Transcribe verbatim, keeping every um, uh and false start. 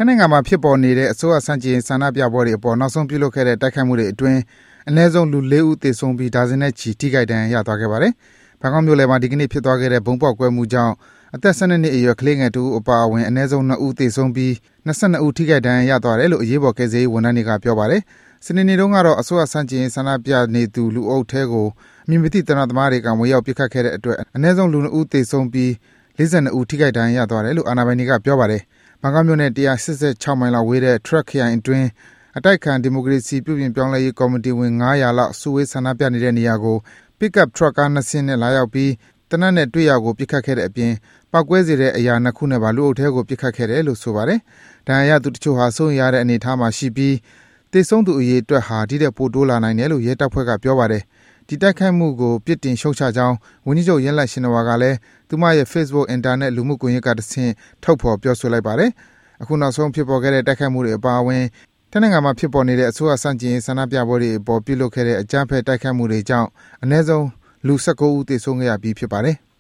ထိုင်းနိုင်ငံမှာဖြစ်ပေါ်နေတဲ့အစိုးရဆန့်ကျင်ရေးဆန္ဒပြပွဲတွေအပေါ်နောက်ဆုံးပြုလုပ်ခဲ့တဲ့တိုက်ခိုက်မှုတွေအတွင်းအနည်းဆုံးလူလေးဦးသေဆုံးပြီးဒါဇင်နဲ့ချီထိခိုက်ဒဏ်ရာရသွားခဲ့ပါတယ်။ဘန်ကောက်မြို့လယ်မှာဒီကနေ့ဖြစ်သွားခဲ့တဲ့ဗုံးပေါက်ကွဲမှုကြောင့်အသက်၁၂နှစ်အရွယ်ကလေးငယ်တဦးအပါအဝင်အနည်းဆုံး၂ဦးသေဆုံးပြီး၂၂ဦးထိခိုက်ဒဏ်ရာရသွားတယ်လို့အရေးပေါ်ကယ်ဆယ်ရေးဝန်ထမ်းတွေကပြောပါတယ်။စနေနေ့တုန်းကတော့အစိုးရဆန့်ကျင်ရေးဆန္ဒပြနေသူလူအုပ်ထဲကိုအမည်မသိသေနတ်သမားတွေကဝင်ရောက်ပစ်ခတ်ခဲ့တဲ့အတွက်အနည်းဆုံးလူ၂ဦးသေဆုံးပြီး၄၂ဦးထိခိုက်ဒဏ်ရာရသွားတယ်လို့အာဏာပိုင်တွေကပြောပါတယ်။ဘန်ကောက်မြို့နဲ့၁၈၆မိုင်လောက်ဝေးတဲ့ Trak ခရိုင်အတွင်းအတိုက်ခံဒီမိုကရေစီပြုပြင်ပြောင်းလဲရေးကော်မတီဝင်၅၀၀လောက်စုဝေးဆန္ဒပြနေတဲ့နေရာကို Pickup truck ကား၂စင်းနဲ့လာရောက်ပြီးသေနတ်နဲ့တွေ့ရာကိုပစ်ခတ်ခဲ့တဲ့အပြင်ပေါက်ကွဲစေတဲ့အရာ၂ခုနဲ့ပါလူအုပ်ထဲကိုပစ်ခတ်ခဲ့တယ်လို့ဆိုပါတယ်။ဒဏ်ရာရသူတချို့ဟာစိုးရိမ်ရတဲ့အနေအထားမှာရှိပြီးသေဆုံးသူအရေအတွက်ဟာဒီထက်ပိုတိုးလာနိုင်တယ်လို့ရဲတပ်ဖွဲ့ကပြောပါတယ်။ဒီတိုက်ခိုက်မှုကိုပြစ်တင်ရှုတ်ချကြောင်းဝန်ကြီးချုပ်ယင်းလက်ရှင်နဝါကလည်းသူမရဲ့ Facebook အင်တာနက်လူမှုကွန်ရက်ကတဆင့်ထုတ်ဖော်ပြောဆိုလိုက်ပါတယ်။အခုနောက်ဆုံးဖြစ်ပေါ်ခဲ့တဲ့တိုက်ခိုက်မှုတွေအပါအဝင်ထိုင်းနိုင်ငံမှာဖြစ်ပေါ်နေတဲ့အစိုးရဆန့်ကျင်ရေးဆန္ဒပြပွဲတွေအပေါ်ပြုလုပ်ခဲ့တဲ့အကြမ်းဖက်တိုက်ခိုက်မှုတွေကြောင့်အနည်းဆုံးလူ၁၉ဦးသေဆုံးခဲ့ရပြီးဖြစ်ပါတယ်။